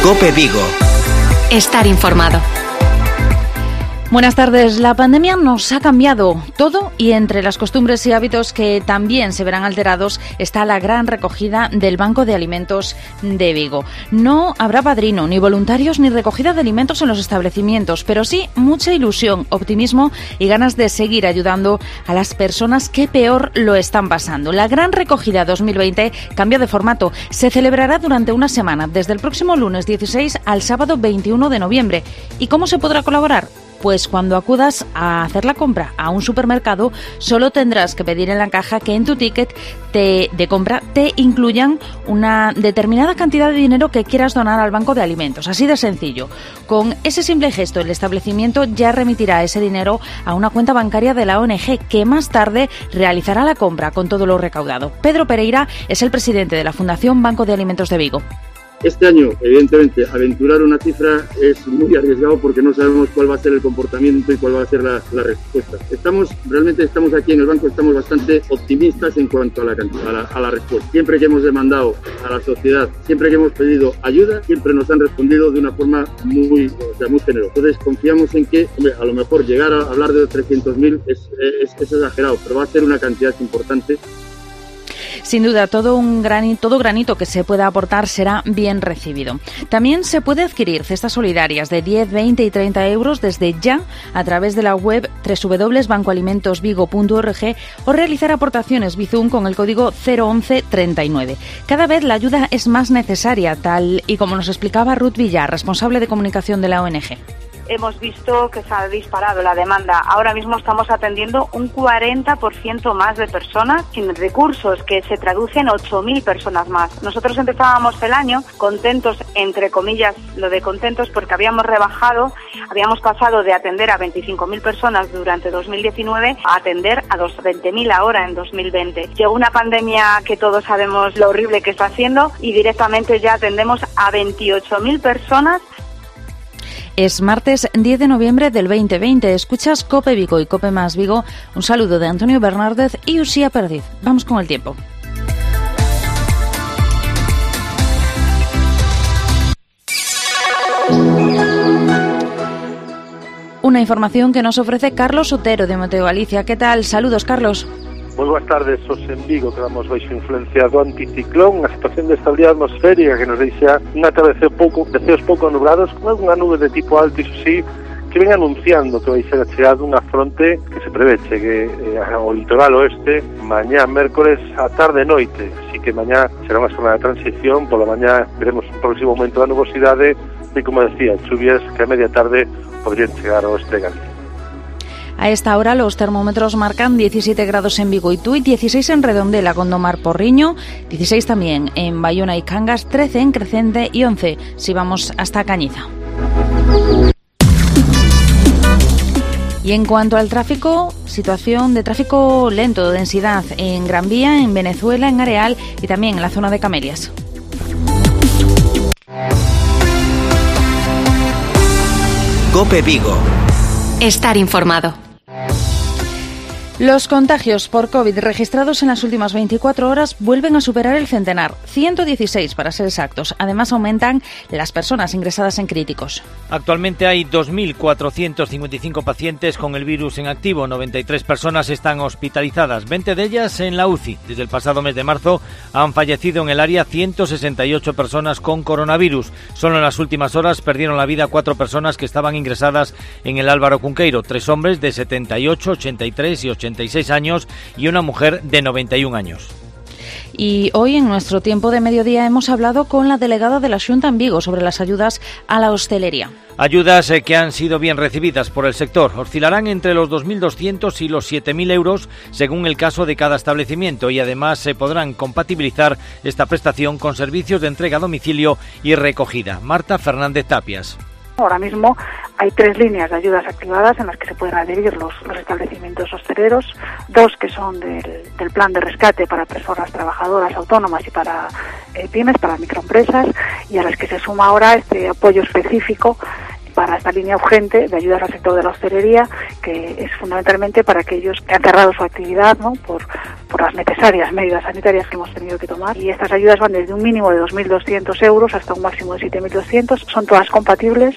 COPE Vigo. Estar informado. Buenas tardes. La pandemia nos ha cambiado todo y entre las costumbres y hábitos que también se verán alterados está la gran recogida del Banco de Alimentos de Vigo. No habrá padrino, ni voluntarios, ni recogida de alimentos en los establecimientos, pero sí mucha ilusión, optimismo y ganas de seguir ayudando a las personas que peor lo están pasando. La gran recogida 2020 cambia de formato. Se celebrará durante una semana, desde el próximo lunes 16 al sábado 21 de noviembre. ¿Y cómo se podrá colaborar? Pues cuando acudas a hacer la compra a un supermercado, solo tendrás que pedir en la caja que en tu ticket de compra te incluyan una determinada cantidad de dinero que quieras donar al Banco de Alimentos. Así de sencillo. Con ese simple gesto, el establecimiento ya remitirá ese dinero a una cuenta bancaria de la ONG que más tarde realizará la compra con todo lo recaudado. Pedro Pereira es el presidente de la Fundación Banco de Alimentos de Vigo. Este año, evidentemente, aventurar una cifra es muy arriesgado porque no sabemos cuál va a ser el comportamiento y cuál va a ser la respuesta. Realmente estamos aquí en el banco, estamos bastante optimistas en cuanto a la respuesta. Siempre que hemos demandado a la sociedad, siempre que hemos pedido ayuda, siempre nos han respondido de una forma muy generosa. Entonces confiamos en que, a lo mejor llegar a hablar de 300.000 es exagerado, pero va a ser una cantidad importante. Sin duda, todo granito que se pueda aportar será bien recibido. También se puede adquirir cestas solidarias de 10, 20 y 30 euros desde ya a través de la web www.bancoalimentosvigo.org o realizar aportaciones Bizum con el código 01139. Cada vez la ayuda es más necesaria, tal y como nos explicaba Ruth Villar, responsable de comunicación de la ONG. Hemos visto que se ha disparado la demanda. Ahora mismo estamos atendiendo un 40% más de personas sin recursos, que se traduce en 8.000 personas más. Nosotros empezábamos el año contentos, entre comillas, lo de contentos, porque habíamos pasado de atender a 25.000 personas durante 2019 a atender a 20.000 ahora en 2020. Llegó una pandemia que todos sabemos lo horrible que está haciendo y directamente ya atendemos a 28.000 personas. Es martes 10 de noviembre del 2020. Escuchas COPE Vigo y COPE Más Vigo. Un saludo de Antonio Bernárdez y Uxía Perdiz. Vamos con el tiempo. Una información que nos ofrece Carlos Otero de Meteo Galicia. ¿Qué tal? Saludos, Carlos. Moi boas tardes, os en Vigo quedamos baixo influencia do anticiclón, unha situación de estabilidade atmosférica que nos deixa unha tarde de ceos pouco nublados, con algunha nube de tipo alto, iso sí, que ven anunciando que vai ser a chegada dunha fronte que se prevé chegue ao litoral oeste mañá mércores a tarde e noite, así que mañá será unha zona de transición, pola mañá veremos un progresivo aumento da nubosidade e, como decía, chuvias que a media tarde podrían chegar ao oeste de Galicia. A esta hora los termómetros marcan 17 grados en Vigo y Tui, 16 en Redondela, Gondomar, Porriño, 16 también en Bayona y Cangas, 13 en Crecente y 11 si vamos hasta Cañiza. Y en cuanto al tráfico, situación de tráfico lento, densidad en Gran Vía, en Venezuela, en Areal y también en la zona de Camelias. COPE Vigo. Estar informado. Los contagios por COVID registrados en las últimas 24 horas vuelven a superar el centenar, 116 para ser exactos. Además aumentan las personas ingresadas en críticos. Actualmente hay 2.455 pacientes con el virus en activo, 93 personas están hospitalizadas, 20 de ellas en la UCI. Desde el pasado mes de marzo han fallecido en el área 168 personas con coronavirus. Solo en las últimas horas perdieron la vida 4 personas que estaban ingresadas en el Álvaro Cunqueiro, 3 hombres de 78, 83 y 86 años y una mujer de 91 años. Y hoy en nuestro tiempo de mediodía hemos hablado con la delegada de la Xunta en Vigo sobre las ayudas a la hostelería. Ayudas que han sido bien recibidas por el sector. Oscilarán entre los 2.200 y los 7.000 euros según el caso de cada establecimiento y además se podrán compatibilizar esta prestación con servicios de entrega a domicilio y recogida. Marta Fernández Tapias. Ahora mismo hay 3 líneas de ayudas activadas en las que se pueden adherir los establecimientos hosteleros, 2 que son del plan de rescate para personas trabajadoras autónomas y para pymes, para microempresas, y a las que se suma ahora este apoyo específico para esta línea urgente de ayudas al sector de la hostelería, que es fundamentalmente para aquellos que han cerrado su actividad, ¿no?, por las necesarias medidas sanitarias que hemos tenido que tomar. Y estas ayudas van desde un mínimo de 2.200 euros hasta un máximo de 7.200. Son todas compatibles.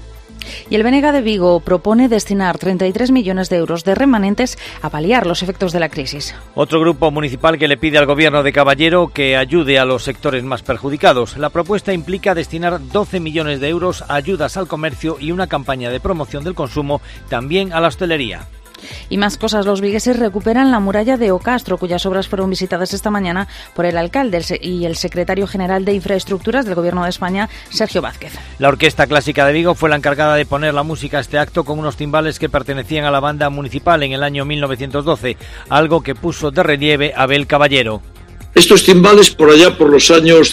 Y el BNG de Vigo propone destinar 33 millones de euros de remanentes a paliar los efectos de la crisis. Otro grupo municipal que le pide al gobierno de Caballero que ayude a los sectores más perjudicados. La propuesta implica destinar 12 millones de euros a ayudas al comercio y una campaña de promoción del consumo también a la hostelería. Y más cosas, los vigueses recuperan la muralla de Ocastro, cuyas obras fueron visitadas esta mañana por el alcalde y el secretario general de Infraestructuras del Gobierno de España, Sergio Vázquez. La Orquesta Clásica de Vigo fue la encargada de poner la música a este acto con unos timbales que pertenecían a la banda municipal en el año 1912, algo que puso de relieve Abel Caballero. Estos timbales por allá por los años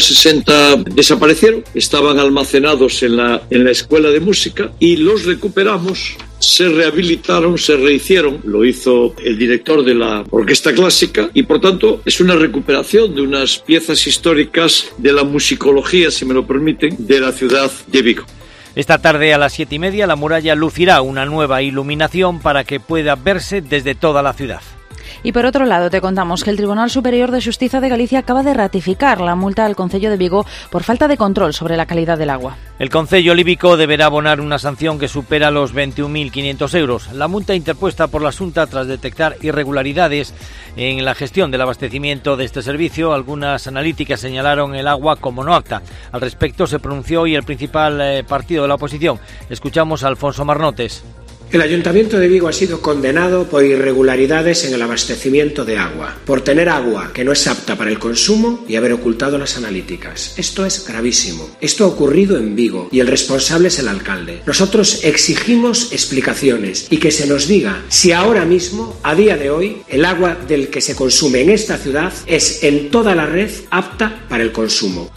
50-60 desaparecieron, estaban almacenados en la escuela de música y los recuperamos, se rehabilitaron, se rehicieron, lo hizo el director de la Orquesta Clásica y por tanto es una recuperación de unas piezas históricas de la musicología, si me lo permiten, de la ciudad de Vigo. Esta tarde a las 7:30 la muralla lucirá una nueva iluminación para que pueda verse desde toda la ciudad. Y por otro lado, te contamos que el Tribunal Superior de Justicia de Galicia acaba de ratificar la multa al Concello de Vigo por falta de control sobre la calidad del agua. El Concello líbico deberá abonar una sanción que supera los 21.500 euros. La multa interpuesta por la Xunta tras detectar irregularidades en la gestión del abastecimiento de este servicio. Algunas analíticas señalaron el agua como no apta. Al respecto se pronunció hoy el principal partido de la oposición. Escuchamos a Alfonso Marnotes. El Ayuntamiento de Vigo ha sido condenado por irregularidades en el abastecimiento de agua, por tener agua que no es apta para el consumo y haber ocultado las analíticas. Esto es gravísimo. Esto ha ocurrido en Vigo y el responsable es el alcalde. Nosotros exigimos explicaciones y que se nos diga si ahora mismo, a día de hoy, el agua del que se consume en esta ciudad es en toda la red apta para el consumo.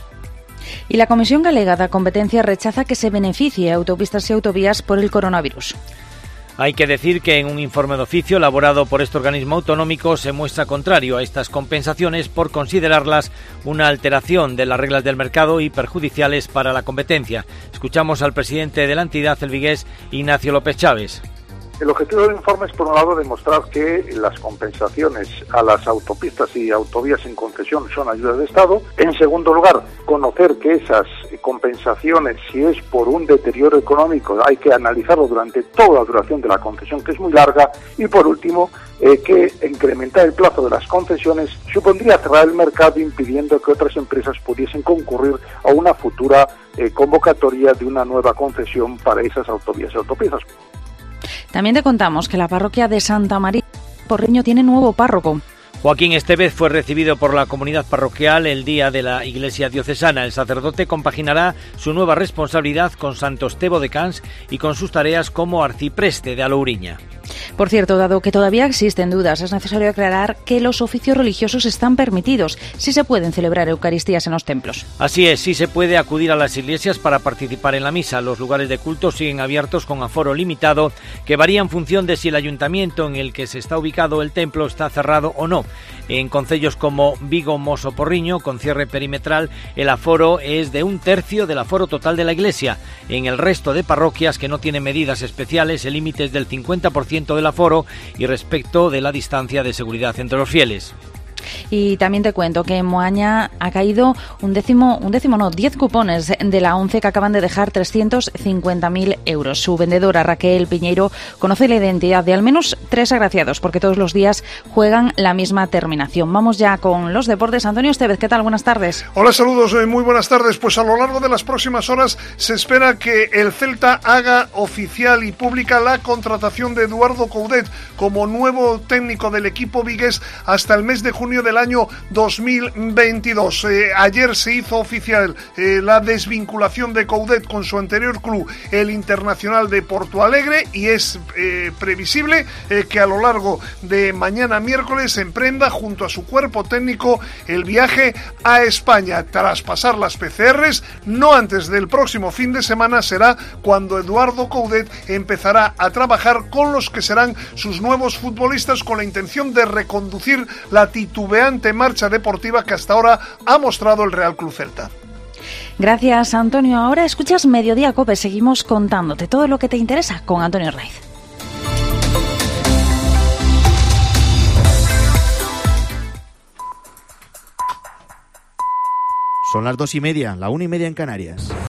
Y la Comisión Galega da Competencia rechaza que se beneficie a autopistas y autovías por el coronavirus. Hay que decir que en un informe de oficio elaborado por este organismo autonómico se muestra contrario a estas compensaciones por considerarlas una alteración de las reglas del mercado y perjudiciales para la competencia. Escuchamos al presidente de la entidad, el vigués Ignacio López Chávez. El objetivo del informe es, por un lado, demostrar que las compensaciones a las autopistas y autovías en concesión son ayudas de Estado. En segundo lugar, conocer que esas compensaciones, si es por un deterioro económico, hay que analizarlo durante toda la duración de la concesión, que es muy larga. Y por último, que incrementar el plazo de las concesiones supondría cerrar el mercado, impidiendo que otras empresas pudiesen concurrir a una futura convocatoria de una nueva concesión para esas autovías y autopistas. También te contamos que la parroquia de Santa María Porriño tiene nuevo párroco. Joaquín Estevez fue recibido por la comunidad parroquial el día de la Iglesia Diocesana. El sacerdote compaginará su nueva responsabilidad con Santo Estevo de Cans y con sus tareas como arcipreste de Alouriña. Por cierto, dado que todavía existen dudas, es necesario aclarar que los oficios religiosos están permitidos, sí se pueden celebrar eucaristías en los templos. Así es, sí se puede acudir a las iglesias para participar en la misa. Los lugares de culto siguen abiertos con aforo limitado, que varía en función de si el ayuntamiento en el que se está ubicado el templo está cerrado o no. En concellos como Vigo, Mos o Porriño, con cierre perimetral, el aforo es de 1/3 del aforo total de la iglesia. En el resto de parroquias que no tienen medidas especiales, el límite es del 50% del aforo y respecto de la distancia de seguridad entre los fieles. Y también te cuento que en Moaña ha caído 10 cupones de la ONCE que acaban de dejar 350.000 euros. Su vendedora, Raquel Piñeiro, conoce la identidad de al menos 3 agraciados, porque todos los días juegan la misma terminación. Vamos ya con los deportes. Antonio Estevez, ¿qué tal? Buenas tardes. Hola, saludos, muy buenas tardes. Pues a lo largo de las próximas horas se espera que el Celta haga oficial y pública la contratación de Eduardo Coudet como nuevo técnico del equipo vigués hasta el mes de junio del año 2022. Ayer se hizo oficial la desvinculación de Coudet con su anterior club, el Internacional de Porto Alegre, y es previsible que a lo largo de mañana miércoles emprenda junto a su cuerpo técnico el viaje a España. Tras pasar las PCRs, no antes del próximo fin de semana será cuando Eduardo Coudet empezará a trabajar con los que serán sus nuevos futbolistas, con la intención de reconducir la titubeante marcha deportiva que hasta ahora ha mostrado el Real Club Celta. Gracias, Antonio. Ahora escuchas Mediodía COPE. Seguimos contándote todo lo que te interesa con Antonio Raiz. Son las 2:30, la 1:30 en Canarias.